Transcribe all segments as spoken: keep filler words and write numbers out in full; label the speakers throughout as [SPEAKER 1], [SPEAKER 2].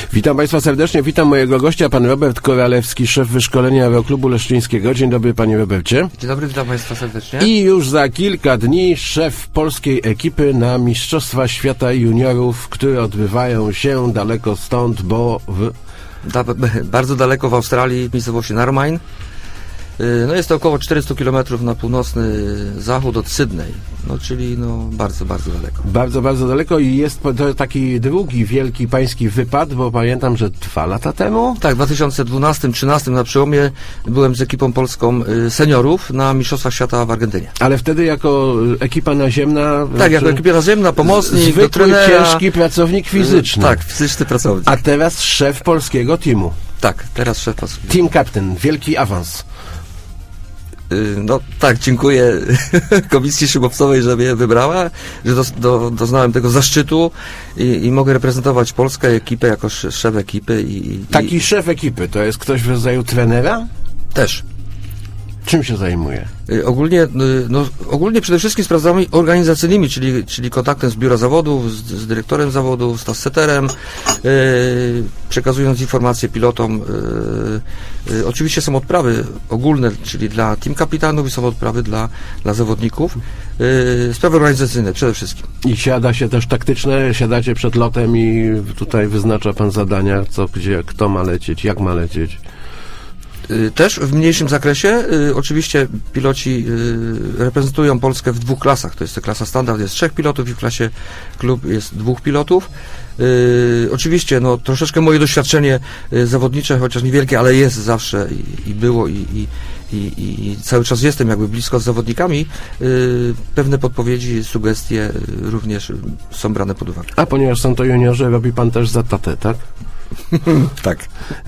[SPEAKER 1] Witam Państwa serdecznie, witam mojego gościa, pan Robert Koralewski, szef wyszkolenia Aeroklubu Leszczyńskiego. Dzień dobry, panie Robercie.
[SPEAKER 2] Dzień dobry, witam Państwa serdecznie.
[SPEAKER 1] I już za kilka dni szef polskiej ekipy na Mistrzostwa Świata Juniorów, które odbywają się daleko stąd, bo w...
[SPEAKER 2] Da, bardzo daleko w Australii, w miejscowości Narromine. No jest to około czterysta kilometrów na północny zachód od Sydney, no czyli no bardzo, bardzo daleko.
[SPEAKER 1] Bardzo, bardzo daleko i jest to taki drugi wielki pański wypad, bo pamiętam, że dwa lata temu?
[SPEAKER 2] Tak, w dwa tysiące dwunastym trzynastym na przełomie byłem z ekipą polską seniorów na Mistrzostwach Świata w Argentynie.
[SPEAKER 1] Ale wtedy jako ekipa naziemna...
[SPEAKER 2] Tak, jako ekipa naziemna, pomocnik,
[SPEAKER 1] zwykły,
[SPEAKER 2] do trenera,
[SPEAKER 1] ciężki pracownik fizyczny.
[SPEAKER 2] Tak, fizyczny pracownik.
[SPEAKER 1] A teraz szef polskiego teamu.
[SPEAKER 2] Tak, teraz szef polskiego.
[SPEAKER 1] Team captain, wielki awans.
[SPEAKER 2] No tak, dziękuję Komisji Szybowcowej, że mnie wybrała, że do, do, doznałem tego zaszczytu i, i mogę reprezentować Polskę, ekipę jako szef ekipy. I,
[SPEAKER 1] Taki
[SPEAKER 2] i...
[SPEAKER 1] szef ekipy to jest ktoś w rodzaju trenera?
[SPEAKER 2] Też.
[SPEAKER 1] Czym się zajmuje?
[SPEAKER 2] Ogólnie, no, ogólnie przede wszystkim sprawdzami organizacyjnymi, czyli, czyli kontaktem z biura zawodów, z, z dyrektorem zawodów, z tasseterem, yy, przekazując informacje pilotom. Yy, yy, oczywiście są odprawy ogólne, czyli dla team kapitanów i są odprawy dla, dla zawodników. Yy, sprawy organizacyjne przede wszystkim.
[SPEAKER 1] I siada się też taktyczne, siadacie przed lotem i tutaj wyznacza pan zadania, co, gdzie, kto ma lecieć, jak ma lecieć.
[SPEAKER 2] Też w mniejszym zakresie. Y, oczywiście piloci y, reprezentują Polskę w dwóch klasach. To jest ta klasa standard, jest trzech pilotów i w klasie klub jest dwóch pilotów. Y, oczywiście no, troszeczkę moje doświadczenie y, zawodnicze, chociaż niewielkie, ale jest zawsze i, i było i, i, i, i cały czas jestem jakby blisko z zawodnikami. Y, pewne podpowiedzi, sugestie y, również są brane pod uwagę.
[SPEAKER 1] A ponieważ są to juniorzy, robi pan też za tatę, tak?
[SPEAKER 2] Tak.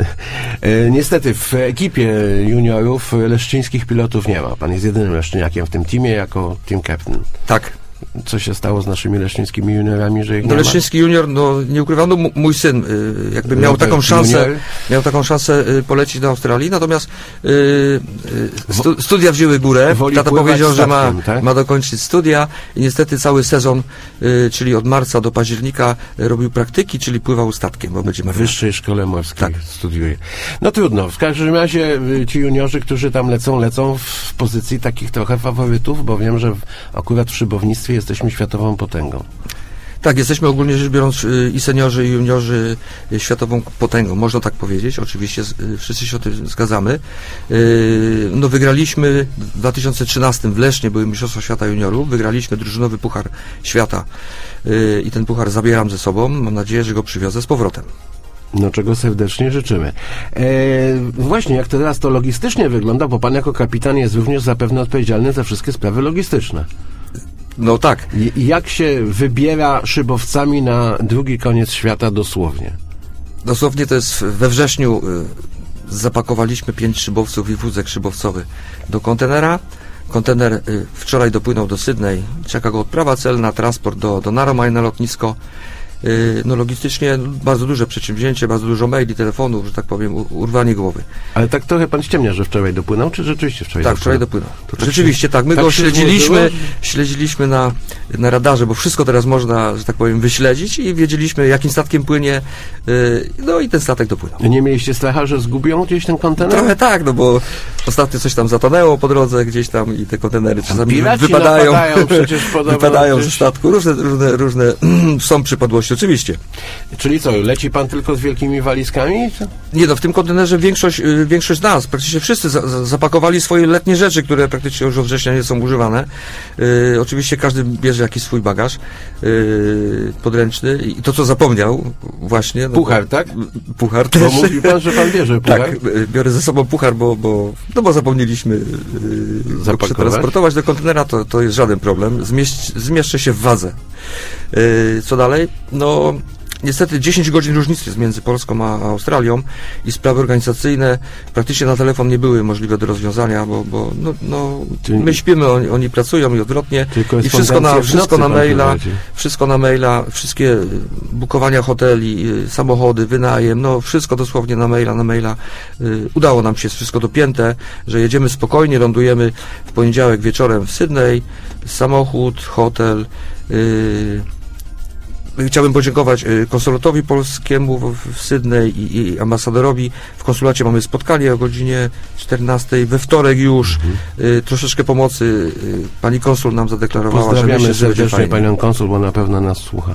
[SPEAKER 1] E, niestety w ekipie juniorów leszczyńskich pilotów nie ma. Pan jest jedynym leszczyniakiem w tym teamie jako team captain.
[SPEAKER 2] Tak.
[SPEAKER 1] Co się stało z naszymi leszczyńskimi juniorami, że ich
[SPEAKER 2] no,
[SPEAKER 1] nie
[SPEAKER 2] Leszczyński junior, no nie ukrywam, no, mój syn y, jakby miał
[SPEAKER 1] Robert
[SPEAKER 2] taką szansę,
[SPEAKER 1] junior.
[SPEAKER 2] miał taką szansę y, polecieć do Australii, natomiast y, y, stu, studia wzięły górę. Tata powiedział, że ma,
[SPEAKER 1] tak?
[SPEAKER 2] ma dokończyć studia i niestety cały sezon, y, czyli od marca do października y, robił praktyki, czyli pływał statkiem, bo będzie
[SPEAKER 1] W Wyższej Szkole Morskiej
[SPEAKER 2] tak.
[SPEAKER 1] studiuje. No trudno, w każdym razie ci juniorzy, którzy tam lecą, lecą w pozycji takich trochę faworytów, bo wiem, że w, akurat w szybownictwie jesteśmy światową potęgą.
[SPEAKER 2] Tak, jesteśmy ogólnie rzecz biorąc y, i seniorzy, i juniorzy y, światową potęgą, można tak powiedzieć, oczywiście y, wszyscy się o tym zgadzamy. Y, no wygraliśmy w dwa tysiące trzynastym w Lesznie, były Mistrzostwa Świata Juniorów, wygraliśmy drużynowy Puchar Świata y, i ten puchar zabieram ze sobą, mam nadzieję, że go przywiozę z powrotem.
[SPEAKER 1] No, czego serdecznie życzymy. E, właśnie, jak teraz to logistycznie wygląda, bo pan jako kapitan jest również zapewne odpowiedzialny za wszystkie sprawy logistyczne.
[SPEAKER 2] No tak.
[SPEAKER 1] I jak się wybiera szybowcami na drugi koniec świata dosłownie?
[SPEAKER 2] Dosłownie to jest we wrześniu y, zapakowaliśmy pięć szybowców i wózek szybowcowy do kontenera. Kontener y, wczoraj dopłynął do Sydney. Czeka go odprawa celna, transport do, do Narromine na lotnisko. No logistycznie bardzo duże przedsięwzięcie, bardzo dużo maili, telefonów, że tak powiem, urwanie głowy.
[SPEAKER 1] Ale tak trochę pan ściemnia, że wczoraj dopłynął, czy rzeczywiście wczoraj
[SPEAKER 2] tak,
[SPEAKER 1] dopłynął?
[SPEAKER 2] wczoraj dopłynął.
[SPEAKER 1] To tak
[SPEAKER 2] rzeczywiście,
[SPEAKER 1] się,
[SPEAKER 2] tak, my
[SPEAKER 1] tak
[SPEAKER 2] go śledziliśmy,
[SPEAKER 1] złożyło?
[SPEAKER 2] śledziliśmy na, na radarze, bo wszystko teraz można, że tak powiem, wyśledzić i wiedzieliśmy, jakim statkiem płynie, yy, no i ten statek dopłynął.
[SPEAKER 1] Nie mieliście stracha, że zgubią gdzieś ten kontener?
[SPEAKER 2] Trochę tak, no bo ostatnio coś tam zatonęło po drodze gdzieś tam i te kontenery czasami
[SPEAKER 1] Piraci
[SPEAKER 2] wypadają,
[SPEAKER 1] przecież
[SPEAKER 2] wypadają ze statku, różne, różne, różne są przypadłości, oczywiście.
[SPEAKER 1] Czyli co, leci pan tylko z wielkimi walizkami?
[SPEAKER 2] Nie no, w tym kontenerze większość, y, większość nas, praktycznie wszyscy za, za, zapakowali swoje letnie rzeczy, które praktycznie już od września nie są używane. Y, oczywiście każdy bierze jakiś swój bagaż y, podręczny i to, co zapomniał właśnie... No
[SPEAKER 1] puchar,
[SPEAKER 2] bo,
[SPEAKER 1] tak?
[SPEAKER 2] Puchar
[SPEAKER 1] też.
[SPEAKER 2] też.
[SPEAKER 1] Bo mówi pan, że pan bierze puchar?
[SPEAKER 2] Tak, y, biorę ze sobą puchar, bo, bo, no bo zapomnieliśmy y, go przetransportować do kontenera, to, to jest żaden problem. Zmieść, zmieszczę się w wadze. Y, co dalej? No... Niestety dziesięć godzin różnicy jest między Polską a Australią i sprawy organizacyjne praktycznie na telefon nie były możliwe do rozwiązania, bo, bo no, no, my śpimy, oni, oni pracują i odwrotnie i wszystko na, wszystko na maila, wszystko na maila, wszystkie bukowania hoteli, samochody, wynajem, no wszystko dosłownie na maila, na maila. Udało nam się, wszystko dopięte, że jedziemy spokojnie, lądujemy w poniedziałek wieczorem w Sydney, samochód, hotel, yy, chciałbym podziękować konsulatowi polskiemu w, w Sydney i, i ambasadorowi. W konsulacie mamy spotkanie o godzinie czternastej. We wtorek już mhm. y, troszeczkę pomocy y, pani konsul nam zadeklarowała.
[SPEAKER 1] Pozdrawiamy że serdecznie panią konsul, bo na pewno nas słucha.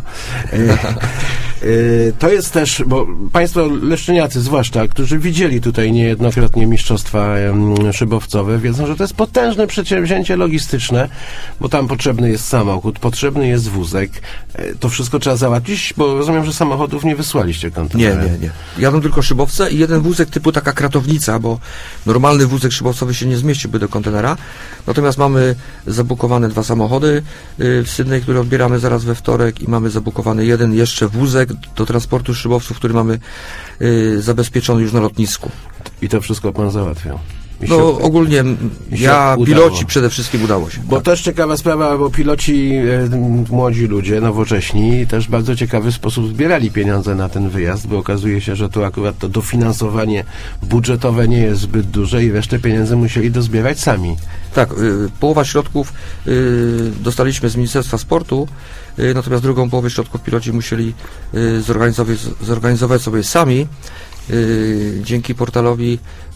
[SPEAKER 1] To jest też, bo państwo leszczyniacy zwłaszcza, którzy widzieli tutaj niejednokrotnie mistrzostwa szybowcowe, wiedzą, że to jest potężne przedsięwzięcie logistyczne, bo tam potrzebny jest samochód, potrzebny jest wózek. To wszystko trzeba załatwić, bo rozumiem, że samochodów nie wysłaliście kontenera.
[SPEAKER 2] Nie, nie, nie. Jadą tylko szybowce i jeden wózek typu taka kratownica, bo normalny wózek szybowcowy się nie zmieściłby do kontenera. Natomiast mamy zabukowane dwa samochody w Sydney, które odbieramy zaraz we wtorek i mamy zabukowany jeden jeszcze wózek do transportu szybowców, który mamy y, zabezpieczony już na lotnisku.
[SPEAKER 1] I to wszystko pan załatwiał?
[SPEAKER 2] No się, ogólnie ja, udało. Piloci przede wszystkim udało się.
[SPEAKER 1] Bo
[SPEAKER 2] tak.
[SPEAKER 1] też ciekawa sprawa, bo piloci, e, młodzi ludzie, nowocześni, też w bardzo ciekawy sposób zbierali pieniądze na ten wyjazd, bo okazuje się, że tu akurat to dofinansowanie budżetowe nie jest zbyt duże i resztę pieniędzy musieli dozbierać sami.
[SPEAKER 2] Tak, y, połowa środków y, dostaliśmy z Ministerstwa Sportu, y, natomiast drugą połowę środków piloci musieli y, zorganizować, zorganizować sobie sami. Yy, dzięki portalowi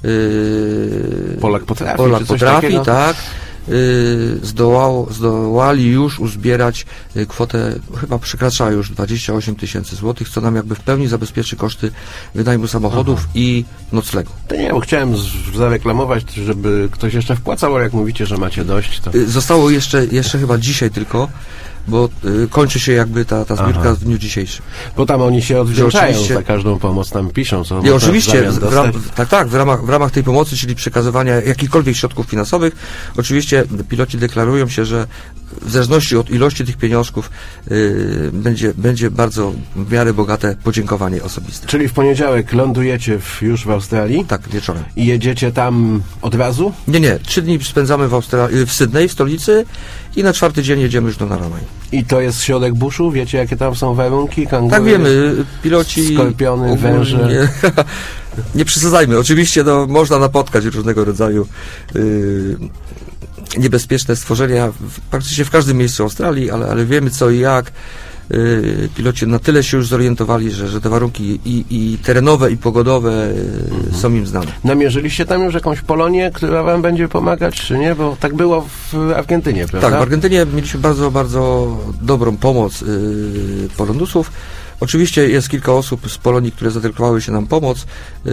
[SPEAKER 2] yy,
[SPEAKER 1] Polak potrafi,
[SPEAKER 2] Polak potrafi tak, yy, zdołał, zdołali już uzbierać yy, kwotę, chyba przekracza już dwadzieścia osiem tysięcy złotych, co nam jakby w pełni zabezpieczy koszty wynajmu samochodów Aha. i noclegu.
[SPEAKER 1] To nie, bo chciałem z- zareklamować, żeby ktoś jeszcze wpłacał, ale jak mówicie, że macie dość, to...
[SPEAKER 2] Yy, zostało jeszcze, jeszcze chyba dzisiaj tylko, bo y, kończy się jakby ta, ta zbiórka Aha. w dniu dzisiejszym.
[SPEAKER 1] Bo tam oni się odwdzięczają za każdą pomoc, tam piszą, co
[SPEAKER 2] I oczywiście, w ram, tak, tak, w ramach, w ramach tej pomocy, czyli przekazywania jakichkolwiek środków finansowych, oczywiście piloci deklarują się, że w zależności od ilości tych pieniążków y, będzie, będzie bardzo w miarę bogate podziękowanie osobiste.
[SPEAKER 1] Czyli w poniedziałek lądujecie w, już w Australii?
[SPEAKER 2] Tak, wieczorem.
[SPEAKER 1] I jedziecie tam od razu?
[SPEAKER 2] Nie, nie, trzy dni spędzamy w, Austra- w Sydney, w stolicy i na czwarty dzień jedziemy już do Naramai.
[SPEAKER 1] I to jest środek buszu? Wiecie, jakie tam są warunki? Kangury,
[SPEAKER 2] tak wiemy, piloci...
[SPEAKER 1] Skorpiony,
[SPEAKER 2] ogólnie,
[SPEAKER 1] węże...
[SPEAKER 2] Nie przesadzajmy. Oczywiście no, można napotkać różnego rodzaju yy, niebezpieczne stworzenia w, praktycznie w każdym miejscu Australii, ale, ale wiemy co i jak. Yy, piloci na tyle się już zorientowali, że, że te warunki i, i terenowe, i pogodowe yy, mhm. są im znane.
[SPEAKER 1] Namierzyliście tam już jakąś Polonię, która wam będzie pomagać, czy nie? Bo tak było w Argentynie, prawda?
[SPEAKER 2] Tak, w Argentynie mieliśmy bardzo, bardzo dobrą pomoc yy, Polonusów. Oczywiście jest kilka osób z Polonii, które zadeklarowały się nam pomoc yy,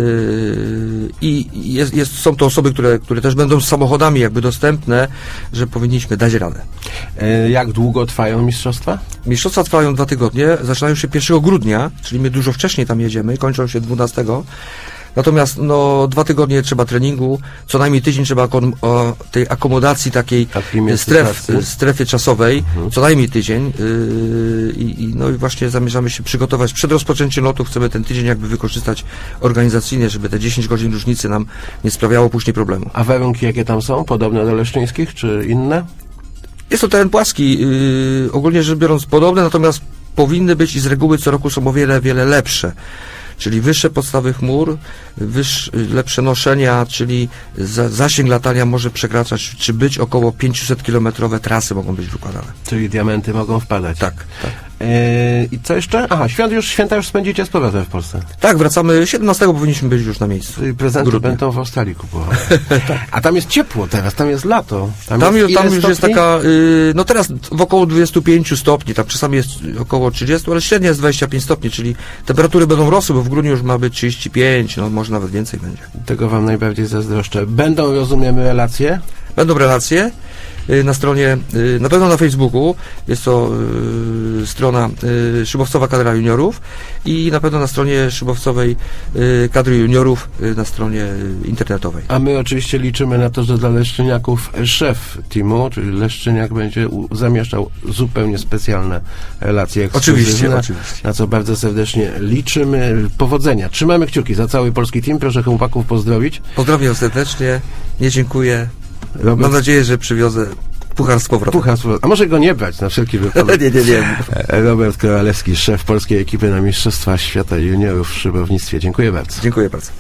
[SPEAKER 2] i jest, jest, są to osoby, które, które też będą z samochodami jakby dostępne, że powinniśmy dać radę.
[SPEAKER 1] E, jak długo trwają mistrzostwa?
[SPEAKER 2] Mistrzostwa trwają dwa tygodnie, zaczynają się pierwszego grudnia, czyli my dużo wcześniej tam jedziemy, kończą się dwunastego. Natomiast no, dwa tygodnie trzeba treningu, co najmniej tydzień trzeba akom- o tej akomodacji takiej stref, strefy czasowej, mhm. co najmniej tydzień yy, i, no i właśnie zamierzamy się przygotować. Przed rozpoczęciem lotu chcemy ten tydzień jakby wykorzystać organizacyjnie, żeby te dziesięć godzin różnicy nam nie sprawiało później problemu.
[SPEAKER 1] A warunki jakie tam są? Podobne do leszczyńskich, czy inne?
[SPEAKER 2] Jest to teren płaski, yy, ogólnie rzecz biorąc podobne, natomiast powinny być i z reguły co roku są o wiele, wiele lepsze. Czyli wyższe podstawy chmur, wyższe, lepsze noszenia, czyli za, zasięg latania może przekraczać, czy być około pięćset kilometrowe trasy mogą być wykładane.
[SPEAKER 1] Czyli diamenty mogą wpadać.
[SPEAKER 2] Tak, tak.
[SPEAKER 1] Eee, I co jeszcze? Aha, świąt już, święta już spędzicie z powrotem w Polsce.
[SPEAKER 2] Tak, wracamy, siedemnastego powinniśmy być już na miejscu.
[SPEAKER 1] Czyli prezenty
[SPEAKER 2] Grudnia.
[SPEAKER 1] będą w Australii kupowane. Tak. A tam jest ciepło teraz, tam jest lato.
[SPEAKER 2] Tam, tam, jest, tam już jest taka, yy, no teraz w około dwadzieścia pięć stopni, tam czasami jest około trzydzieści, ale średnia jest dwadzieścia pięć stopni, czyli temperatury będą rosły, bo w grudniu już ma być trzydzieści pięć, no może nawet więcej będzie.
[SPEAKER 1] Tego wam najbardziej zazdroszczę. Będą, rozumiem, relacje?
[SPEAKER 2] Będą relacje na stronie, na pewno na Facebooku, jest to y, strona y, Szybowcowa Kadra Juniorów i na pewno na stronie Szybowcowej y, Kadry Juniorów y, na stronie y, internetowej.
[SPEAKER 1] A my oczywiście liczymy na to, że dla Leszczyniaków szef teamu, czyli Leszczyniak będzie u, zamieszczał zupełnie specjalne relacje
[SPEAKER 2] oczywiście, oczywiście.
[SPEAKER 1] Na co bardzo serdecznie liczymy. Powodzenia. Trzymamy kciuki za cały polski team. Proszę chłopaków pozdrowić.
[SPEAKER 2] Pozdrawiam serdecznie. Nie dziękuję. Robert... Mam nadzieję, że przywiozę puchar z powrotem.
[SPEAKER 1] Puchar z powrotem. A może go nie brać na wszelki wypadek?
[SPEAKER 2] nie, nie, nie.
[SPEAKER 1] Robert Koralewski, szef polskiej ekipy na Mistrzostwa Świata Juniorów w szybownictwie. Dziękuję bardzo.
[SPEAKER 2] Dziękuję bardzo.